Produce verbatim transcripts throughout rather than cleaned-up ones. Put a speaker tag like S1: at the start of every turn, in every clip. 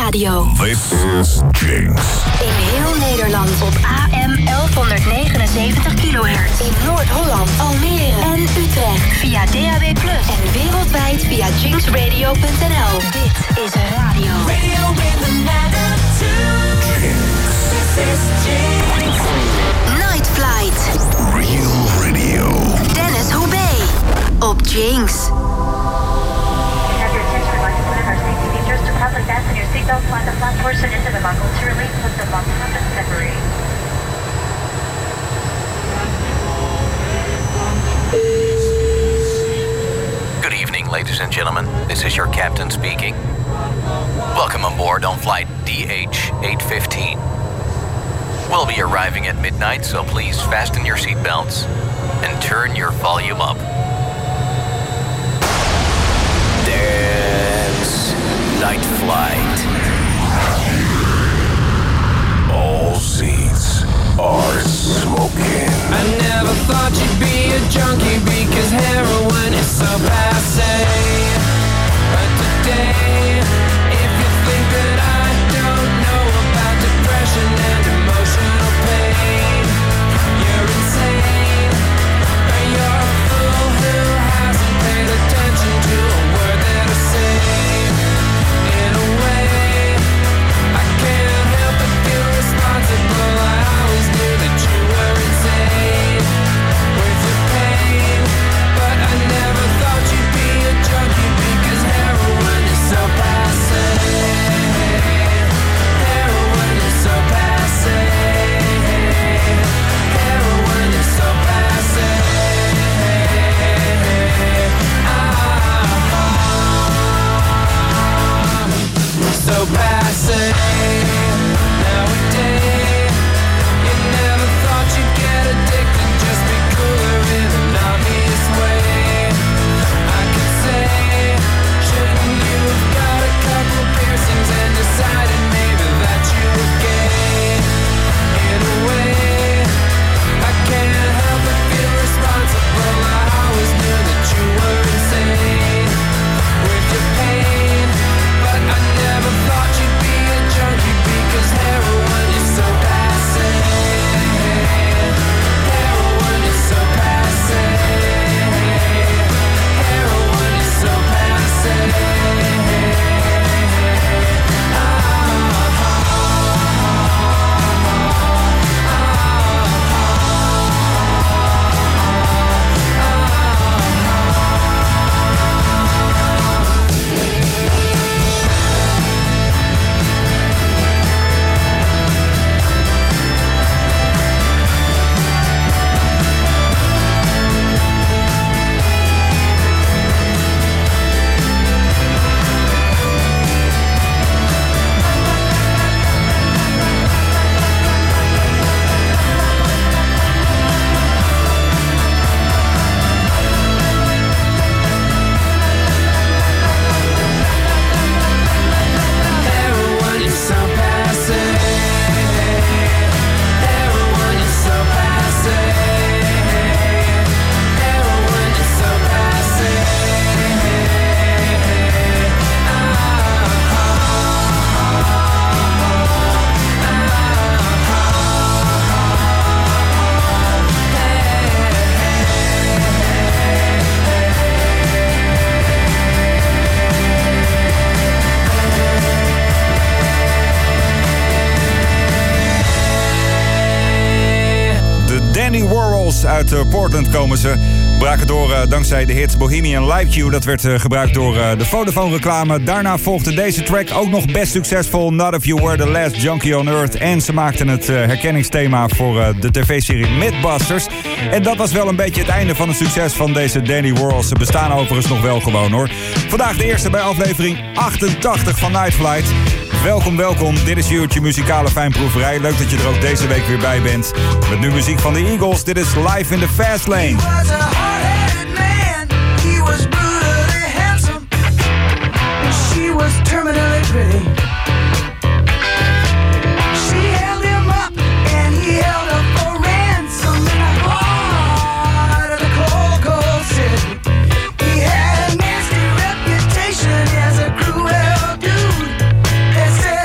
S1: radio.
S2: This is Jinx.
S1: In heel Nederland op A M elfhonderdnegenenzeventig kilohertz. In Noord-Holland, Almere en Utrecht. Via D A B plus. En wereldwijd via jinx radio punt n l. Dit is radio.
S3: Radio with an attitude.
S2: Jinx.
S3: This is Jinx.
S1: Night Flight.
S2: Real radio.
S1: Dennis Houbé. Op Jinx.
S4: To properly fasten your seatbelt, slide the flat portion into the buckle. To release, put the buckle up and separate.
S5: Good evening, ladies and gentlemen. This is your captain speaking. Welcome aboard on flight D H eight fifteen. We'll be arriving at midnight, so please fasten your seatbelts and turn your volume up. Dance Night Flight.
S2: All seats are smoking.
S3: I never thought you'd be a junkie because heroin is so passe. But today, if you think that I don't know about depression and emotional pain, you're insane. Or you're a fool who hasn't paid attention to a word that I say. In a way, I can't help but feel responsible. I always knew that you were insane with your pain, but I never thought you'd be a junkie because heroin is so passe. Heroin is so passe. Heroin is so passe. Ah, so passe. Nowadays, you never thought you'd get addicted, just be cooler in an obvious way. I could say, shouldn't you have got a couple piercings and decided maybe that you were gay? In a way, I can't help but feel responsible. I always knew that you were insane with your pain, but I never thought you'd be a junkie because heroin is so passe. Heroin is so passe. Heroin is so passe. Heroin is so passe. Heroin is so passe. Heroin is so passe.
S6: De Danny Warhols uit uh, Portland komen ze. Braken door uh, dankzij de hit Bohemian Like You. Dat werd uh, gebruikt door uh, de Vodafone-reclame. Daarna volgde deze track ook nog best succesvol. Not If You Were The Last Junkie On Earth. En ze maakten het uh, herkenningsthema voor uh, de tv-serie Mythbusters. En dat was wel een beetje het einde van het succes van deze Danny Warhols. Ze bestaan overigens nog wel gewoon hoor. Vandaag de eerste bij aflevering achtentachtig van Night Flight. Welkom, welkom. Dit is je muzikale fijnproeverij. Leuk dat je er ook deze week weer bij bent. Met nu muziek van de Eagles. Dit is Live in the Fast Lane.
S7: He was a hard-headed man. He was brutally handsome. She was terminally pretty. She held him up and he held up for ransom in the heart of the cold, cold city. He had a nasty reputation as a cruel dude. They said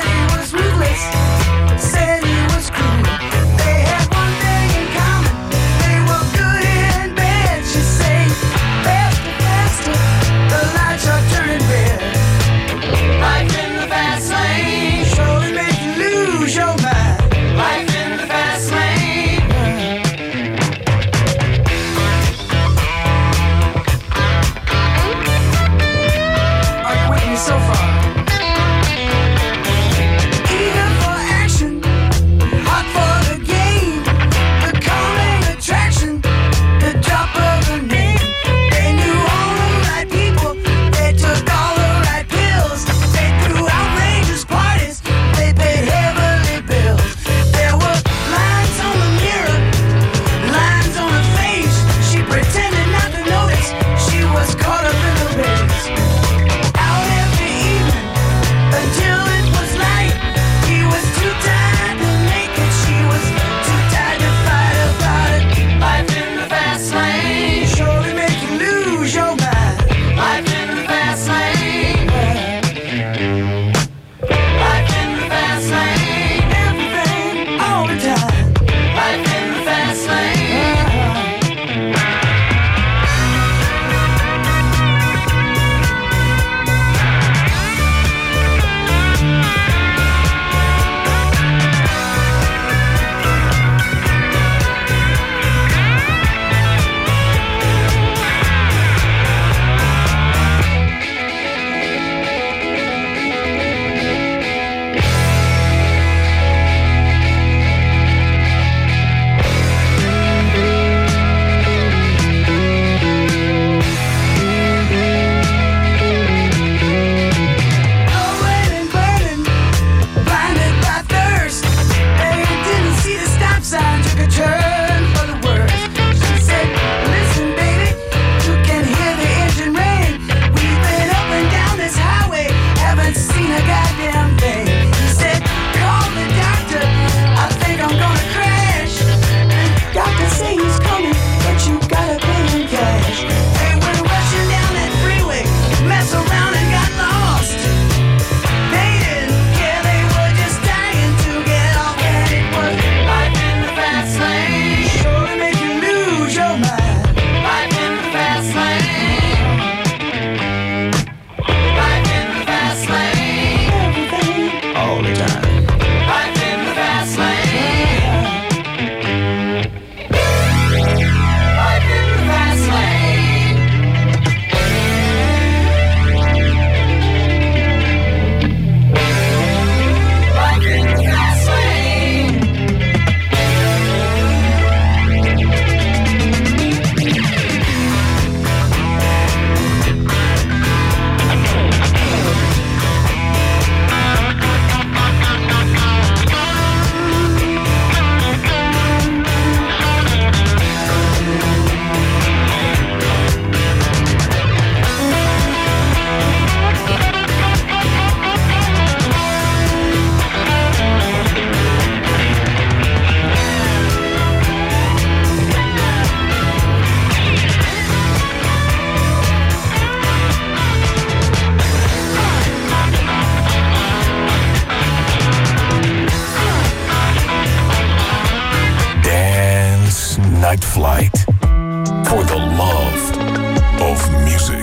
S2: Night Flight. For the love of music.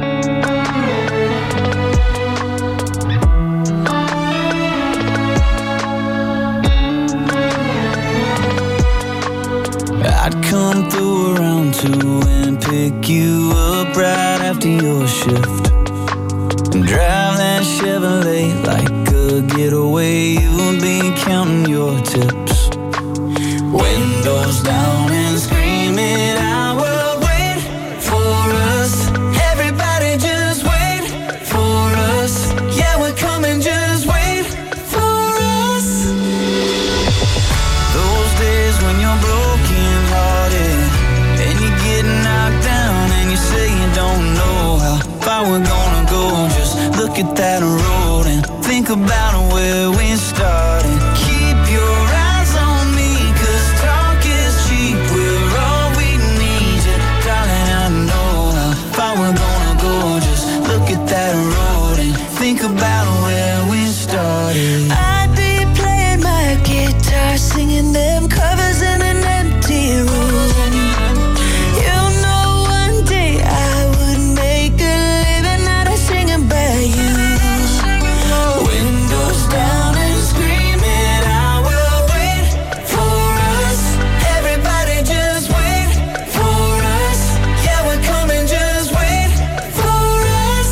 S8: I'd come through around two and pick you up right after your shift and drive that Chevrolet like a getaway. You'd be counting your tips, windows down and screaming, I will wait for us. Everybody just wait for us. Yeah, we're coming, just wait for us. Those days when you're broken hearted and you get knocked down and you say you don't know how far we're gonna go. Just look at that road and think about where we started. Keep your eyes on me, cause talk is cheap. We're all we need, yeah, darling, I know how far we're gonna go. Just look at that road and think about where we started.
S9: I'd be playing my guitar, singing them covers in an empty room. You know one day I would make a living out of singing by you. Windows down and screaming, I will wait for us. Everybody just wait for us. Yeah, we're coming, just wait for us.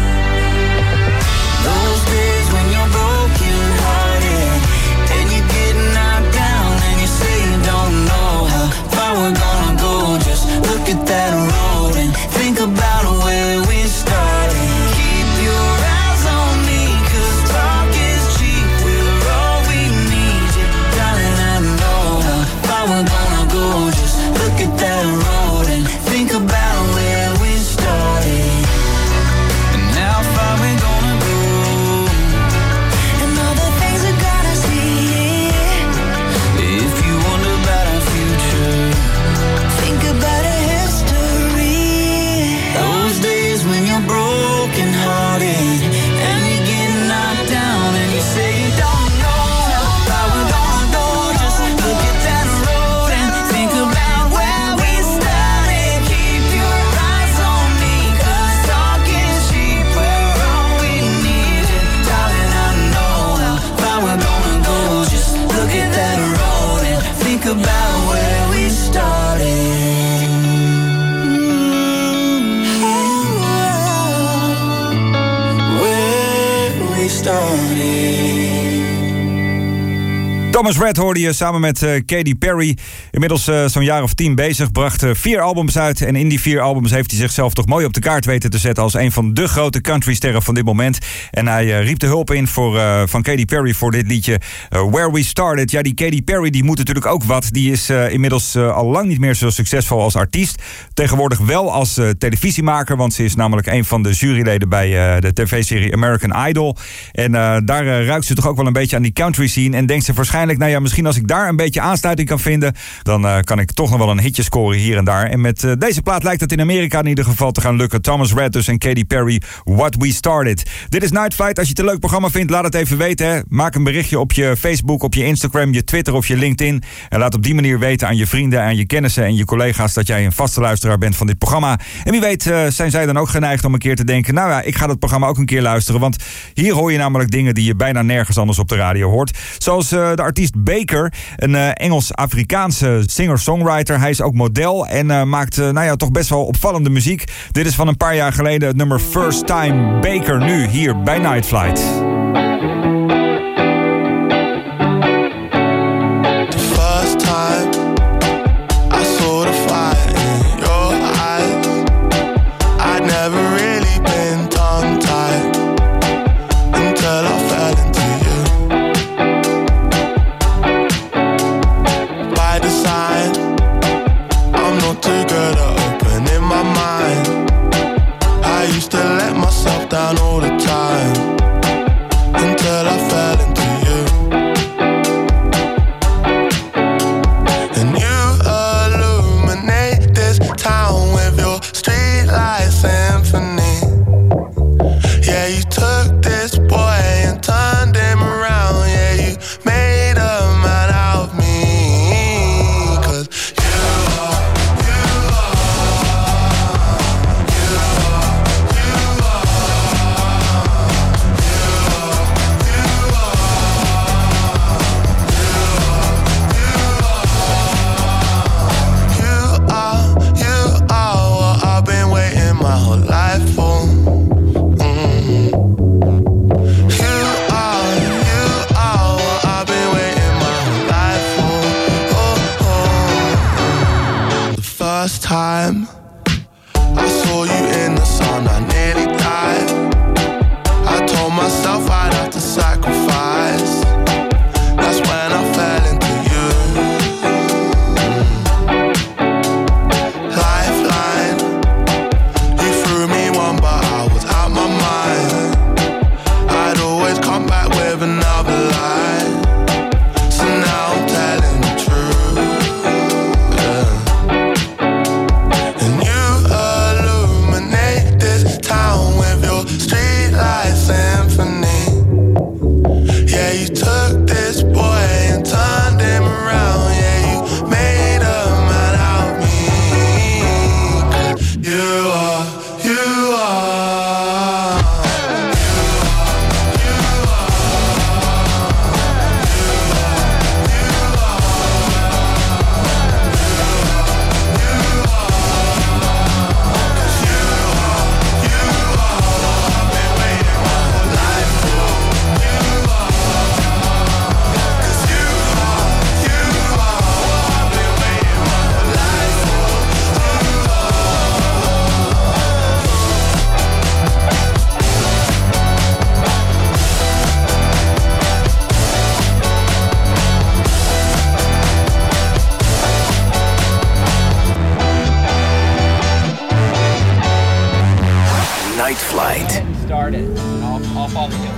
S9: Those days when you're broken hearted and you get knocked down and you say you don't know how far we're gonna go. Just look at that road and think about where we started. Keep your eyes on me, cause talk is cheap. We're all we need, yeah, darling, I know how far we're gonna go. Just look at that road and think about where we started and how far we're gonna go and all the things we're gonna see. If you wonder about our future, think about our history. Those days when you're broken hearted and you get knocked down and you say you don't know how far we're gonna go. Just look at that road and think about where we started. Keep your eyes on me, cause talk is cheap. We're all we need, yeah, darling, I know how far we're gonna go. Just look at that road and think about where we started. Where we started.
S6: Thomas Rhett hoorde je samen met uh, Katy Perry. Inmiddels uh, zo'n jaar of tien bezig. Bracht uh, vier albums uit. En in die vier albums heeft hij zichzelf toch mooi op de kaart weten te zetten als een van de grote countrysterren van dit moment. En hij uh, riep de hulp in voor, uh, van Katy Perry voor dit liedje uh, Where We Started. Ja, die Katy Perry die moet natuurlijk ook wat. Die is uh, inmiddels uh, al lang niet meer zo succesvol als artiest. Tegenwoordig wel als uh, televisiemaker. Want ze is namelijk een van de juryleden bij uh, de tv-serie American Idol. En uh, daar uh, ruikt ze toch ook wel een beetje aan die country scene. En denkt ze waarschijnlijk, nou ja, misschien als ik daar een beetje aansluiting kan vinden, dan uh, kan ik toch nog wel een hitje scoren hier en daar. En met uh, deze plaat lijkt het in Amerika in ieder geval te gaan lukken. Thomas Rhett dus en Katy Perry, What We Started. Dit is Night Flight. Als je het een leuk programma vindt, laat het even weten. Hè. Maak een berichtje op je Facebook, op je Instagram, je Twitter of je LinkedIn. En laat op die manier weten aan je vrienden, aan je kennissen en je collega's dat jij een vaste luisteraar bent van dit programma. En wie weet uh, zijn zij dan ook geneigd om een keer te denken, nou ja, ik ga dat programma ook een keer luisteren. Want hier hoor je namelijk dingen die je bijna nergens anders op de radio hoort. Zoals uh, de artiest Baker, een uh, Engels-Afrikaanse singer-songwriter. Hij is ook model en uh, maakt uh, nou ja, toch best wel opvallende muziek. Dit is van een paar jaar geleden het nummer First Time Baker, nu hier bij Night Flight.
S10: Down all the time until I fell into you, and you illuminate this town with your streetlight symphony. Yeah, you took this boy and turned him around. Yeah, you made a man out of me, 'cause you
S11: Abigail.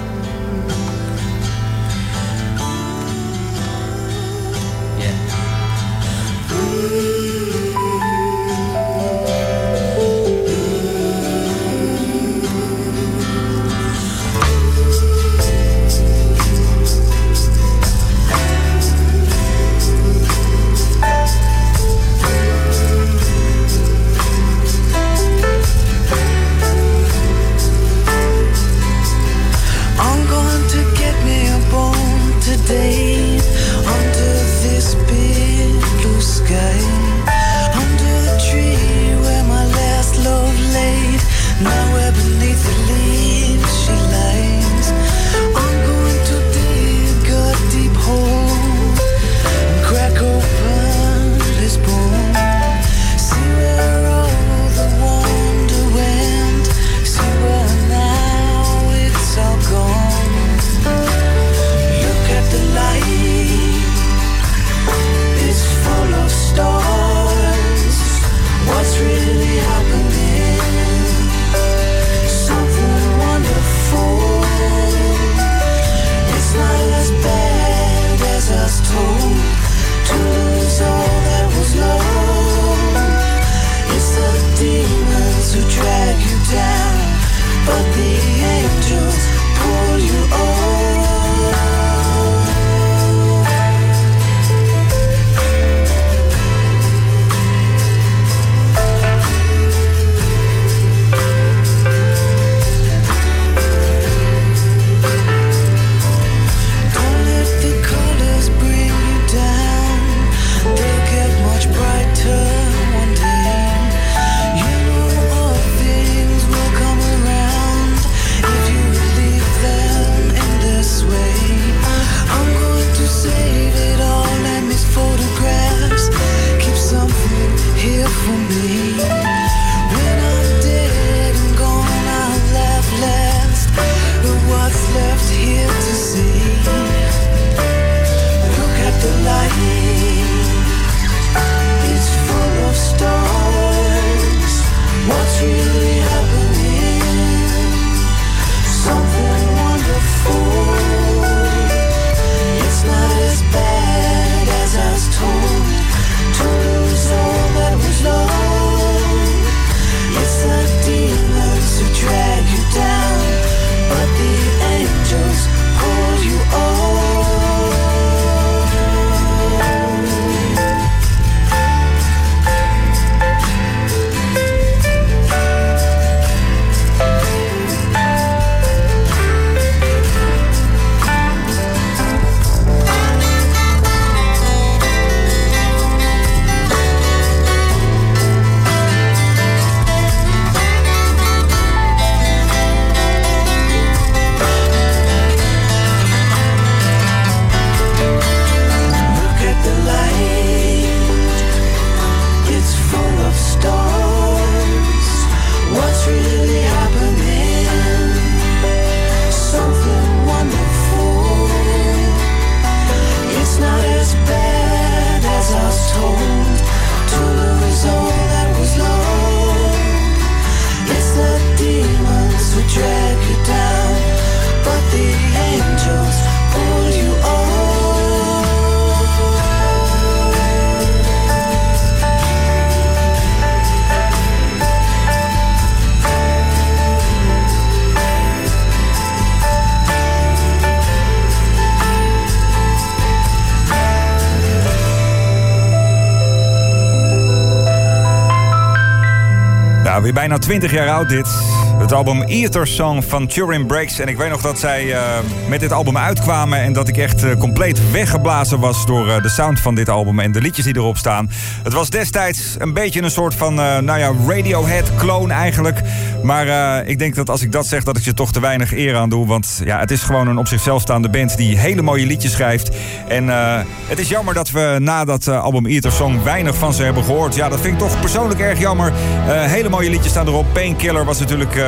S6: Weer bijna twintig jaar oud dit. Het album Ether Song van Turin Breaks. En ik weet nog dat zij uh, met dit album uitkwamen en dat ik echt uh, compleet weggeblazen was door uh, de sound van dit album en de liedjes die erop staan. Het was destijds een beetje een soort van, uh, nou ja, Radiohead-kloon eigenlijk. Maar uh, ik denk dat als ik dat zeg, dat ik je toch te weinig eer aan doe. Want ja, het is gewoon een op zichzelf staande band die hele mooie liedjes schrijft. En uh, het is jammer dat we na dat uh, album Ether Song weinig van ze hebben gehoord. Ja, dat vind ik toch persoonlijk erg jammer. Uh, hele mooie liedjes staan erop. Painkiller was natuurlijk uh,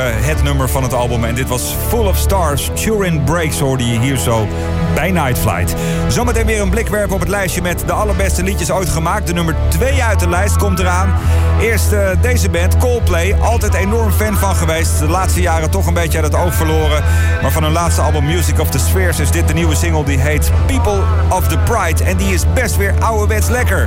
S6: het nummer van het album. En dit was Full of Stars. Turin Breaks hoorde je hier zo bij Night Flight. Zometeen weer een blik werpen op het lijstje met de allerbeste liedjes ooit gemaakt. De nummer twee uit de lijst komt eraan. Eerst uh, deze band, Coldplay. Altijd enorm fan van geweest. De laatste jaren toch een beetje uit het oog verloren. Maar van hun laatste album Music of the Spheres is dit de nieuwe single die heet People of the Pride. En die is best weer ouderwets lekker.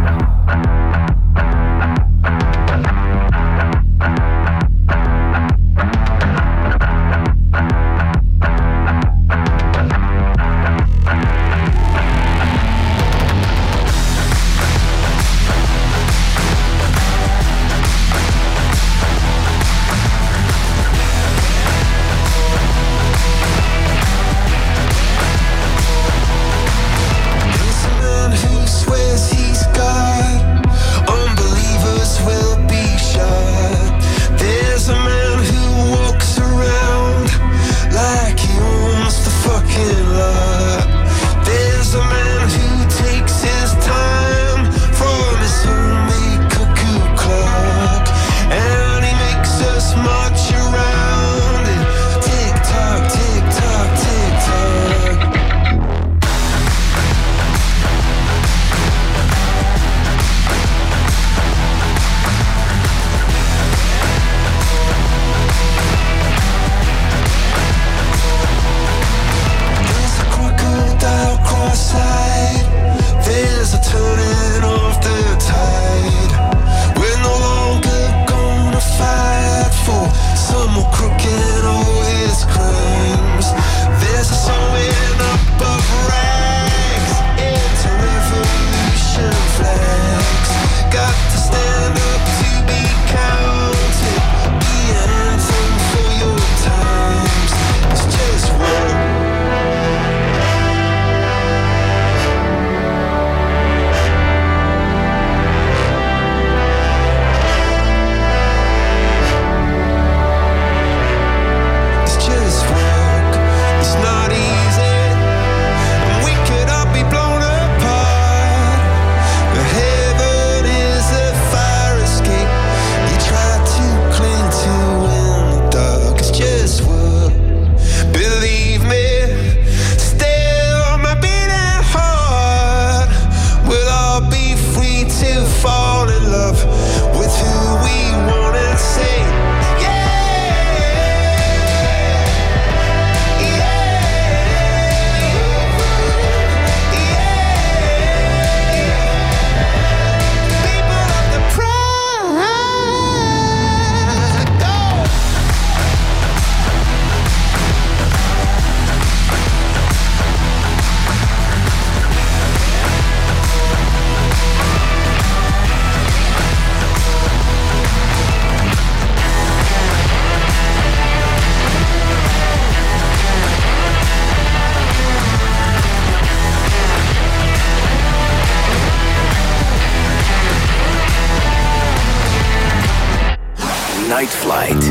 S11: Night Flight.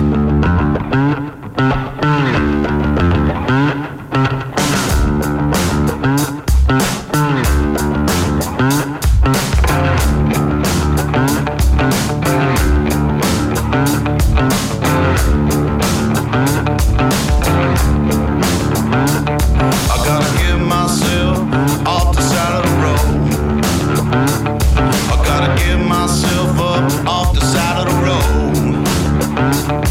S12: Off the side of the road.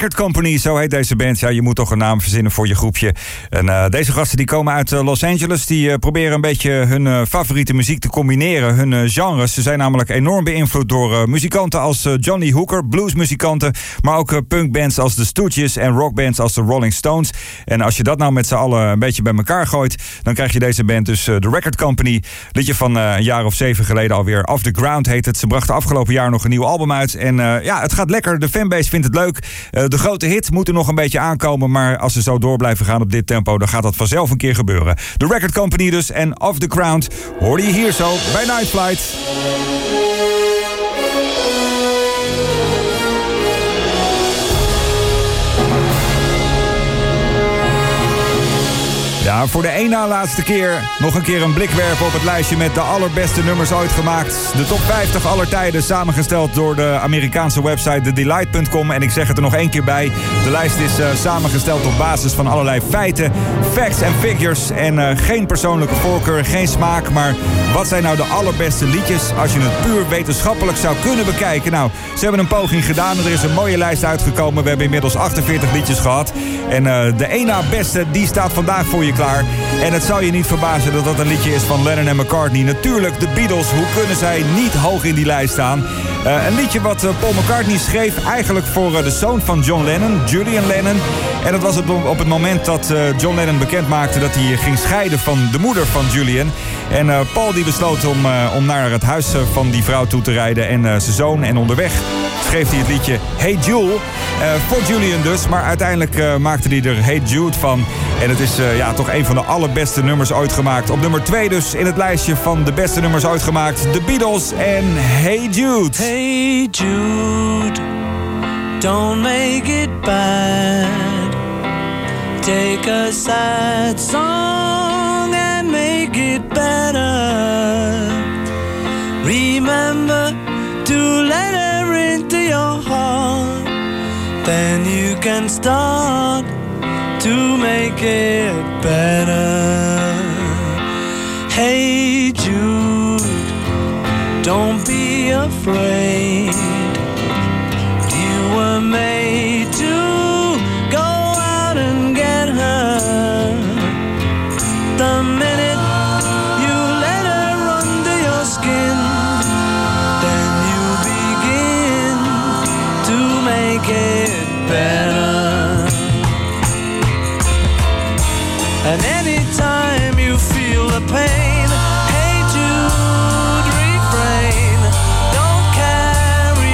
S6: Record Company, zo heet deze band. Ja, je moet toch een naam verzinnen voor je groepje. En uh, deze gasten die komen uit uh, Los Angeles. Die uh, proberen een beetje hun uh, favoriete muziek te combineren. Hun uh, genres. Ze zijn namelijk enorm beïnvloed door uh, muzikanten als uh, Johnny Hooker, bluesmuzikanten, maar ook uh, punkbands als de Stooges en rockbands als de Rolling Stones. En als je dat nou met z'n allen een beetje bij elkaar gooit, dan krijg je deze band dus uh, de Record Company. Liedje van uh, een jaar of zeven geleden alweer. Off the Ground heet het. Ze brachten afgelopen jaar nog een nieuw album uit. En uh, ja, het gaat lekker. De fanbase vindt het leuk. Uh, de grote hit moet er nog een beetje aankomen, maar als ze zo door blijven gaan op dit tempo, dan gaat dat vanzelf een keer gebeuren. De Record Company dus en Off the Ground hoorde je hier zo bij Night Flight. Ja, voor de één na laatste keer nog een keer een blik werpen op het lijstje met de allerbeste nummers ooit gemaakt. De top vijftig aller tijden, samengesteld door de Amerikaanse website the delight punt com. En ik zeg het er nog één keer bij. De lijst is uh, samengesteld op basis van allerlei feiten, facts en figures. En uh, geen persoonlijke voorkeur, geen smaak. Maar wat zijn nou de allerbeste liedjes als je het puur wetenschappelijk zou kunnen bekijken? Nou, ze hebben een poging gedaan en er is een mooie lijst uitgekomen. We hebben inmiddels achtenveertig liedjes gehad. En uh, de één na beste, die staat vandaag voor je klaar. En het zou je niet verbazen dat dat een liedje is van Lennon en McCartney. Natuurlijk, de Beatles, hoe kunnen zij niet hoog in die lijst staan? Uh, een liedje wat uh, Paul McCartney schreef eigenlijk voor uh, de zoon van John Lennon, Julian Lennon. En dat was op, op het moment dat uh, John Lennon bekend maakte dat hij ging scheiden van de moeder van Julian. En uh, Paul die besloot om, uh, om naar het huis uh, van die vrouw toe te rijden en uh, zijn zoon. En onderweg schreef hij het liedje Hey Jules, uh, voor Julian dus. Maar uiteindelijk uh, maakte hij er Hey Jude van. En het is uh, ja, toch een van de allerbeste nummers ooit gemaakt. Op nummer twee dus in het lijstje van de beste nummers ooit gemaakt. The Beatles en Hey Jude.
S9: Hey Jude, don't make it bad. Take a sad song and make it better. Remember to let her into your heart. Then you can start to make it better. Hey Jude, don't be afraid. You were made to go out and get her. The minute you let her under your skin, then you begin to make it better. And anytime you feel the pain, hey Jude, refrain. Don't carry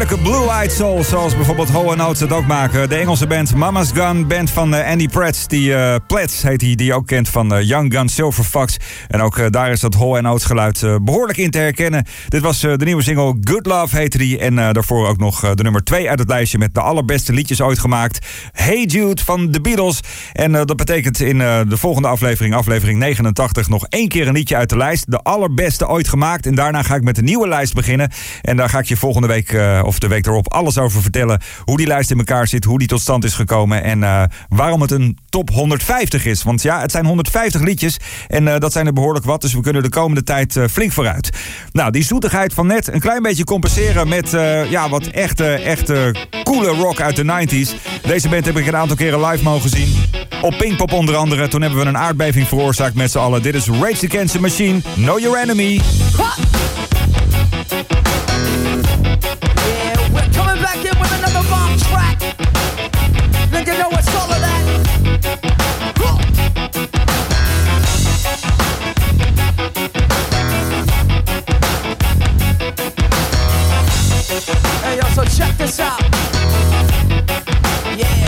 S6: heerlijke blue-eyed soul, zoals bijvoorbeeld Ho and Oates het ook maken. De Engelse band Mama's Gun, band van uh, Andy Prats, die uh, Plats heet hij, die je ook kent van uh, Young Gun Silver Fox. En ook uh, daar is dat Ho and Oates geluid uh, behoorlijk in te herkennen. Dit was uh, de nieuwe single Good Love heette die. En uh, daarvoor ook nog uh, de nummer twee uit het lijstje met de allerbeste liedjes ooit gemaakt. Hey Jude van The Beatles. En uh, dat betekent in uh, de volgende aflevering, aflevering negenentachtig, nog één keer een liedje uit de lijst. De allerbeste ooit gemaakt. En daarna ga ik met een nieuwe lijst beginnen. En daar ga ik je volgende week, uh, of de week erop, alles over vertellen. Hoe die lijst in elkaar zit, hoe die tot stand is gekomen. En uh, waarom het een top honderdvijftig is. Want ja, het zijn honderdvijftig liedjes. En uh, dat zijn er behoorlijk wat. Dus we kunnen de komende tijd uh, flink vooruit. Nou, die zoetigheid van net een klein beetje compenseren met uh, ja, wat echte, echte coole rock uit de negentig. Deze band heb ik een aantal keren live mogen zien. Op Pinkpop onder andere. Toen hebben we een aardbeving veroorzaakt met z'n allen. Dit is Rage Against the Machine. Know Your Enemy.
S7: Ha! Yeah, we're coming back in with another bomb track. Let you know what's all of that. Huh. Hey, yo, so check this out. Yeah.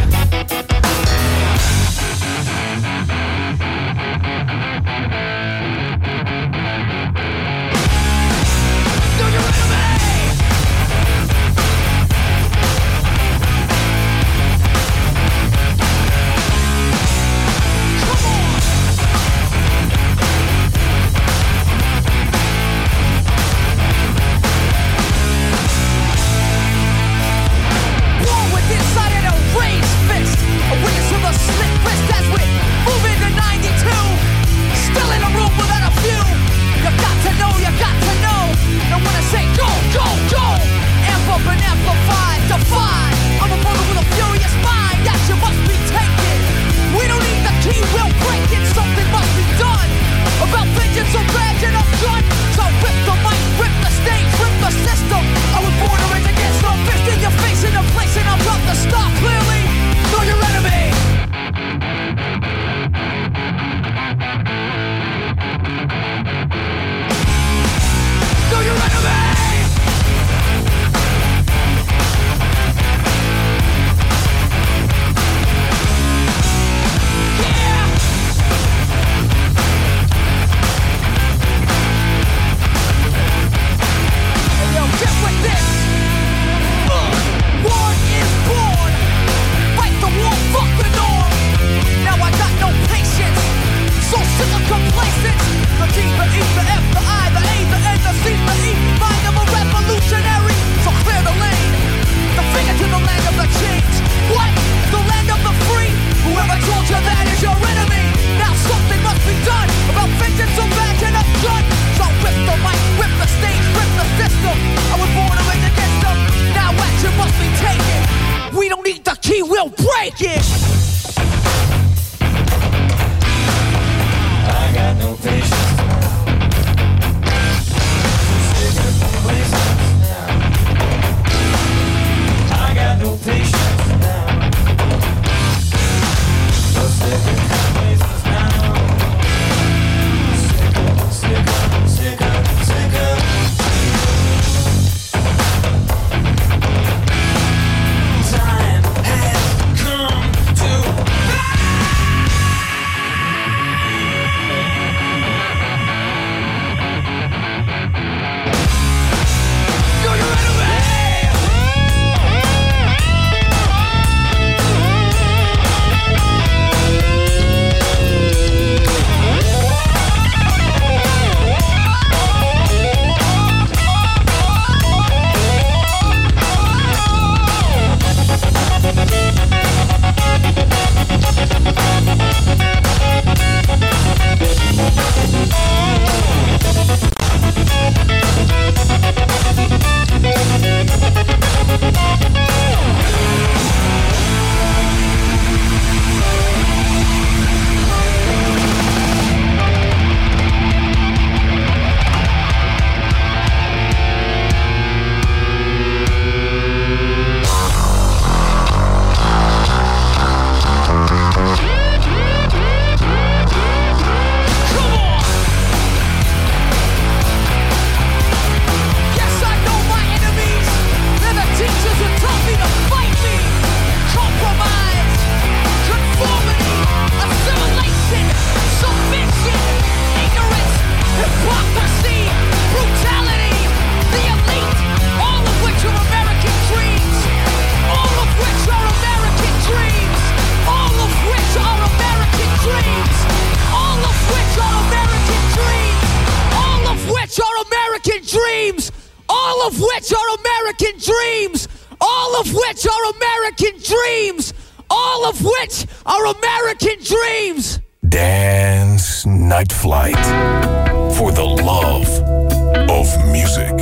S11: all of which are American dreams, all of which are American dreams, all of which are American dreams.
S2: Dance Night Flight. For the love of music.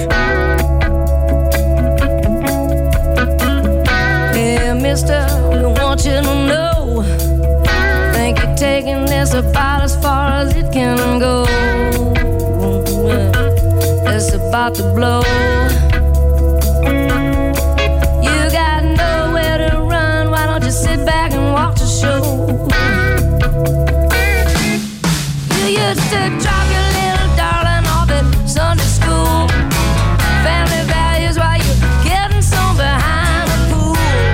S12: Hey, mister, we want you to know, think you're taking this about as far as it can go. It's about to blow. You got nowhere to run, why don't you sit back and watch the show? You used to drop your little darling off at Sunday school. Family values while you're getting some behind the pool.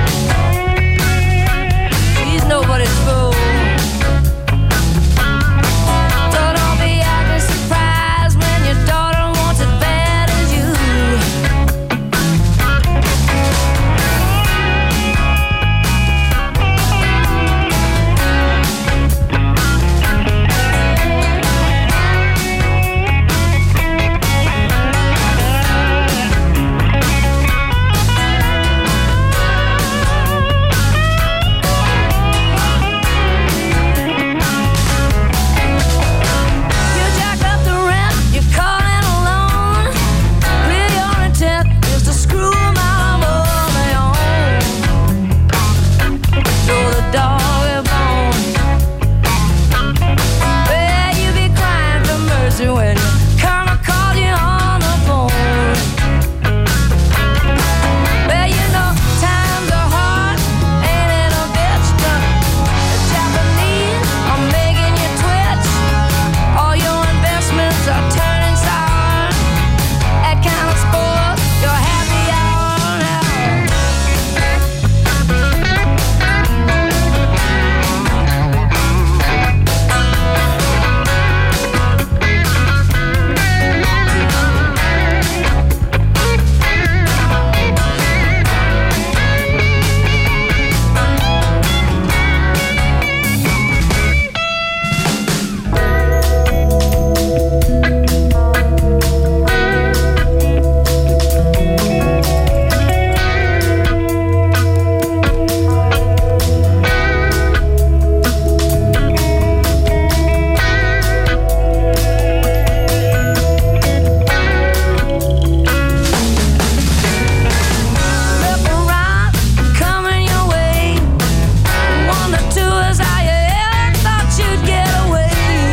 S12: She's nobody's fool. So don't be acting surprised when your daughter wants it bad as you. You jack up the rent, you're calling alone. Clear your intent is to screw 'em out of their own. Show the dog a bone. Well, you be crying for mercy when your karma called you on the phone. Well, you know times are hard, ain't it a bitch? The Japanese are making you twitch. All your investments are turning sour. That kind of spoils your happy hour now. Look around, coming your way. One or two is how you ever thought you'd get away.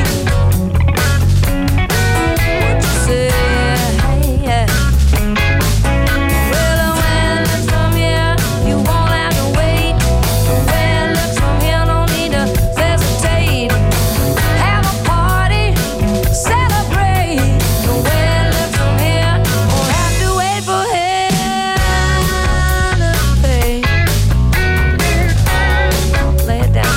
S12: What you say? Yeah. Well, the wind looks from here, you won't have to wait. The wind looks from here, no need to hesitate. Have a party, celebrate. The wind looks from here, won't have to wait for hell to pay. Lay it down.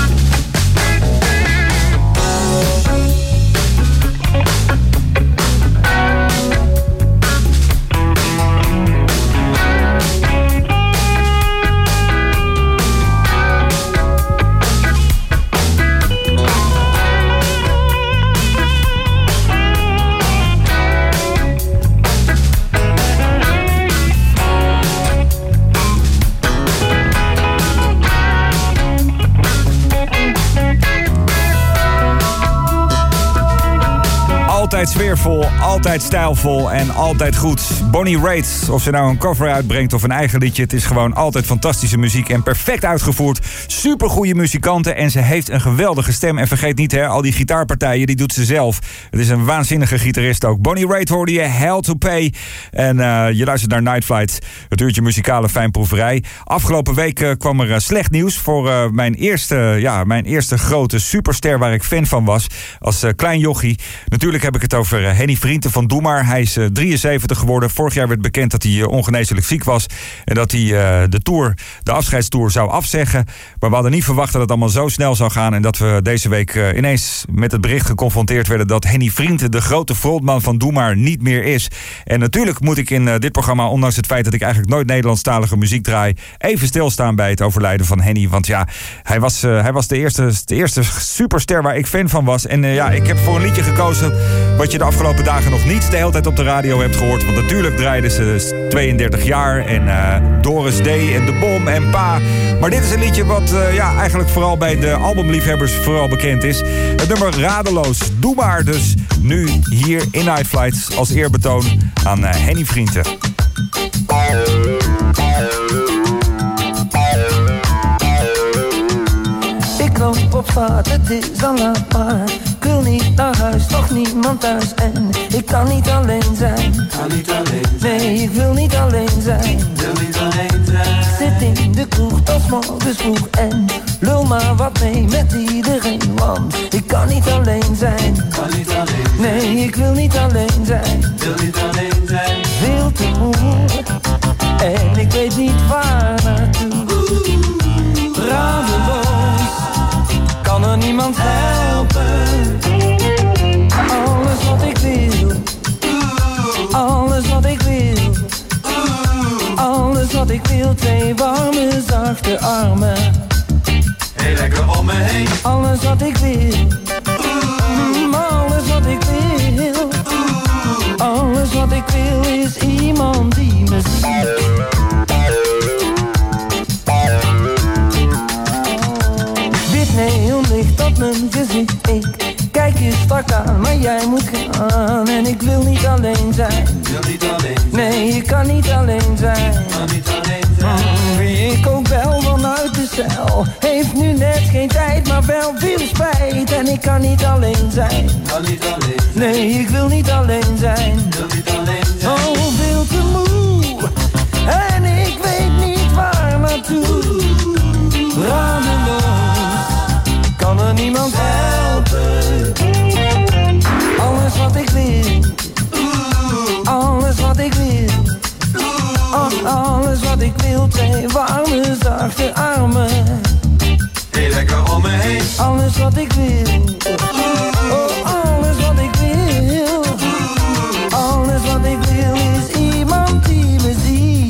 S6: Altijd sfeervol, altijd stijlvol en altijd goed. Bonnie Raitt, of ze nou een cover uitbrengt of een eigen liedje, het is gewoon altijd fantastische muziek en perfect uitgevoerd. Supergoeie muzikanten en ze heeft een geweldige stem. En vergeet niet, hè, al die gitaarpartijen, die doet ze zelf. Het is een waanzinnige gitarist ook. Bonnie Raitt hoorde je, Hell to Pay. En uh, je luistert naar Night Flight, het uurtje muzikale fijnproeverij. Afgelopen week uh, kwam er uh, slecht nieuws voor uh, mijn, eerste, ja, mijn eerste grote superster waar ik fan van was. Als uh, klein jochie. Natuurlijk heb ik het over uh, Henny Vrienden van Doe Maar. Hij is uh, drieënzeventig geworden. Vorig jaar werd bekend dat hij uh, ongeneeslijk ziek was. En dat hij uh, de tour, de afscheidstour zou afzeggen. Maar we hadden niet verwacht dat het allemaal zo snel zou gaan. En dat we deze week uh, ineens met het bericht geconfronteerd werden dat Henny Vrienden, de grote frontman van Doe Maar, niet meer is. En natuurlijk moet ik in uh, dit programma, ondanks het feit dat ik eigenlijk nooit Nederlandstalige muziek draai, even stilstaan bij het overlijden van Henny. Want ja, hij was, uh, hij was de, eerste, de eerste superster waar ik fan van was. En uh, ja, ik heb voor een liedje gekozen Wat je de afgelopen dagen nog niet de hele tijd op de radio hebt gehoord. Want natuurlijk draaiden ze tweeëndertig jaar en uh, Doris D en De Bom en Pa. Maar dit is een liedje wat uh, ja, eigenlijk vooral bij de albumliefhebbers vooral bekend is. Het nummer Radeloos. Doe maar dus nu hier in Night Flight als eerbetoon aan uh, Henny Vrienden.
S13: Ik loop op straat, het is al laat maar ik wil niet naar huis, nog niemand thuis en ik kan niet alleen zijn. Kan niet alleen zijn. Nee, ik wil niet alleen zijn. Wil niet alleen zijn. Ik zit in de kroeg tot morgens vroeg en lul maar wat mee met iedereen, want ik kan niet alleen zijn. Kan niet alleen zijn. Nee, ik wil niet alleen zijn. Wil niet alleen zijn. Veel te moe en ik weet niet waar naartoe. Radeloos, kan er niemand helpen. Alles wat ik wil, alles wat ik wil, alles wat ik wil. Twee warme, zachte armen. Heel lekker om me heen. Alles wat ik wil, mm, alles wat ik wil, alles wat ik wil is iemand die me ziet. Neonlicht op mijn gezicht. Ik kijk je strak aan, maar jij moet gaan. En ik wil niet alleen zijn. Wil niet alleen zijn. Nee, ik kan niet alleen zijn. Kan niet alleen zijn. Mm, wie ik ook bel vanuit de cel heeft nu net geen tijd, maar wel veel spijt. En ik kan niet alleen zijn. Kan niet alleen zijn. Nee, ik wil niet alleen zijn. Wil niet alleen zijn. Oh, veel te moe. En ik weet niet waar naartoe. Radeloos, kan er niemand helpen. Alles wat ik wil, alles wat ik wil, oh, alles wat ik wil. Twee warme, zachte armen. Heel lekker om me heen. Alles wat ik wil, oh, alles wat ik wil, alles wat ik wil is iemand die me ziet.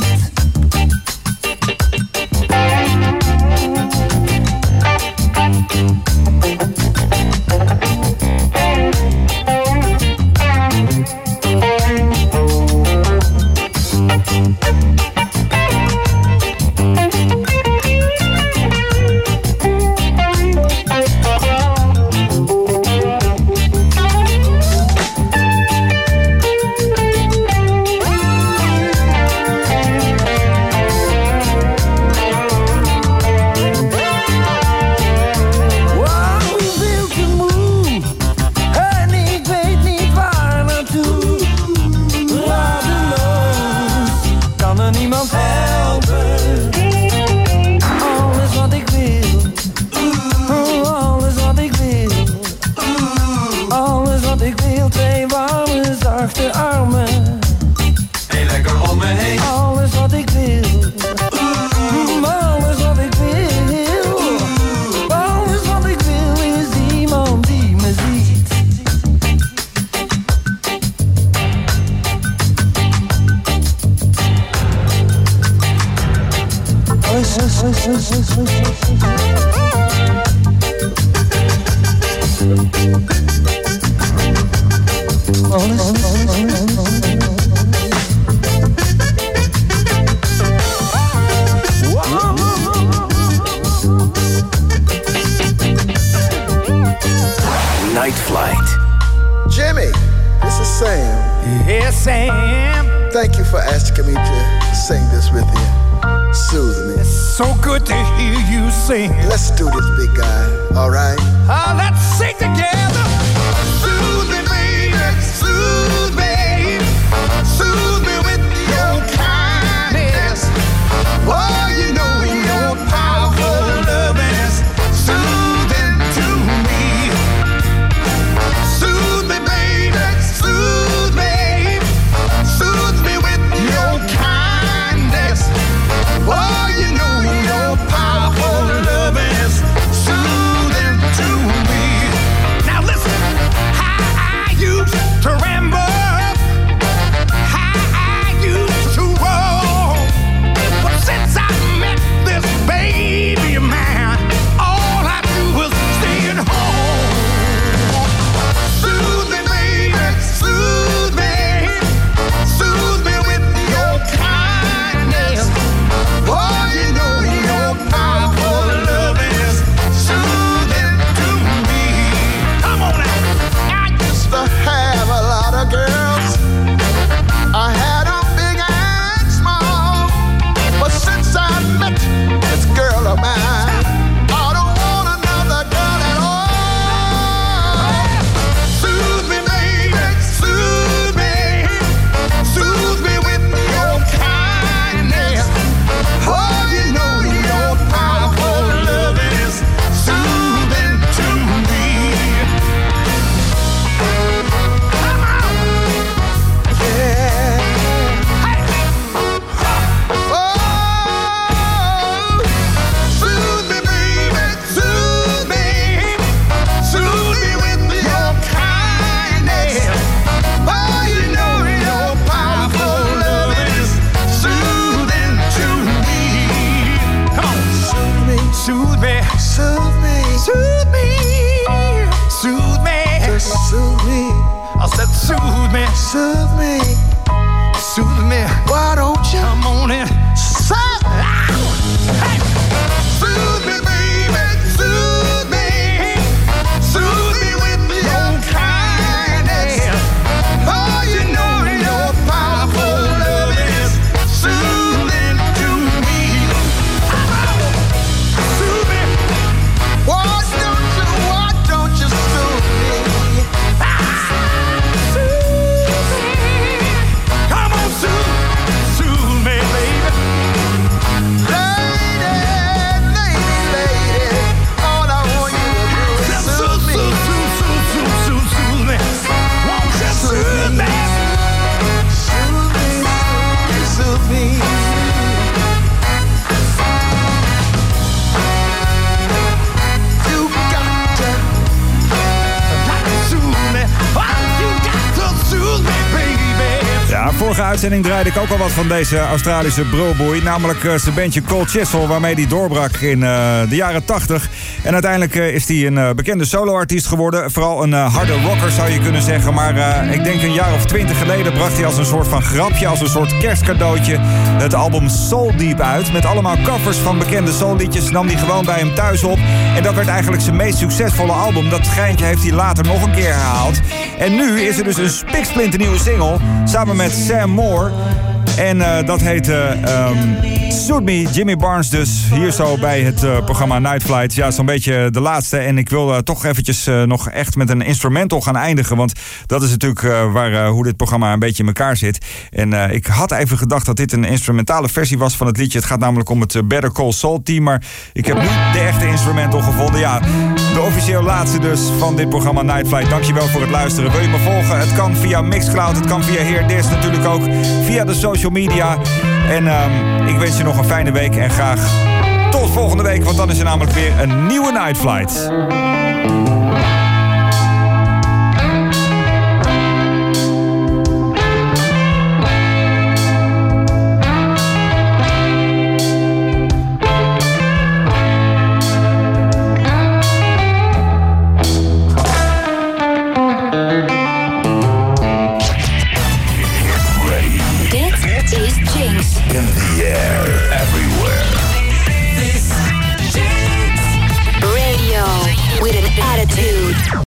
S14: Night Flight.
S15: Jimmy, this is Sam.
S11: Yes, Sam.
S15: Thank you for asking me to sing this with you. Soothe me.
S11: It's so good to hear you sing.
S15: Let's do this, big guy. All right?
S11: Uh, let's sing together. Soothe me, baby. Soothe me. Soothe me with your kindness. Oh, you know your powerful love is soothing to me. Soothe me, baby. Soothe me. Soothe me with your kindness. Oh, you know your powerful love is soothing to me. Now soothe me, soothe me. Why don't you come on in, soothe, hey, soothe me, baby, soothe me, soothe me with your kindness. Oh, you know your powerful love is soothing to me. Soothe me, why don't you, why don't you soothe me? Soothe me, come on, soothe, soothe me, baby. Lady, lady, lady, all I want you to do is soothe me. Soothe, soothe, soothe, soothe, soothe, soothe me. Won't you soothe me? Soothe me, soothe me. You got to, got to soothe me. Oh, you got to soothe me, baby.
S6: Ja, vorige uitzending draaide ik ook al wat van deze Australische brulboei. Namelijk uh, zijn bandje Cold Chisel, waarmee hij doorbrak in uh, de jaren tachtig. En uiteindelijk uh, is hij een uh, bekende soloartiest geworden. Vooral een uh, harde rocker zou je kunnen zeggen. Maar uh, ik denk een jaar of twintig geleden bracht hij als een soort van grapje, als een soort kerstcadeautje, het album Soul Deep uit. Met allemaal covers van bekende soulliedjes nam hij gewoon bij hem thuis op. En dat werd eigenlijk zijn meest succesvolle album. Dat schijntje heeft hij later nog een keer herhaald. En nu is er dus een spiksplinternieuwe single samen met Sam Moore. En uh, dat heet uh, um, Suit Me, Jimmy Barnes dus. Hier zo bij het uh, programma Night Flight. Ja, zo'n beetje de laatste. En ik wil uh, toch eventjes uh, nog echt met een instrumental gaan eindigen. Want dat is natuurlijk uh, waar, uh, hoe dit programma een beetje in elkaar zit. En uh, ik had even gedacht dat dit een instrumentale versie was van het liedje. Het gaat namelijk om het uh, Better Call Saul team. Maar ik heb nu de echte instrumental gevonden. Ja, de officieel laatste dus van dit programma Night Flight. Dankjewel voor het luisteren. Wil je me volgen? Het kan via Mixcloud. Het kan via Heer Dis natuurlijk ook. Via de social media. En um, ik wens je nog een fijne week. En graag tot volgende week. Want dan is er namelijk weer een nieuwe Night Flight.
S2: In the air, everywhere.
S1: This Jinx Radio with an attitude.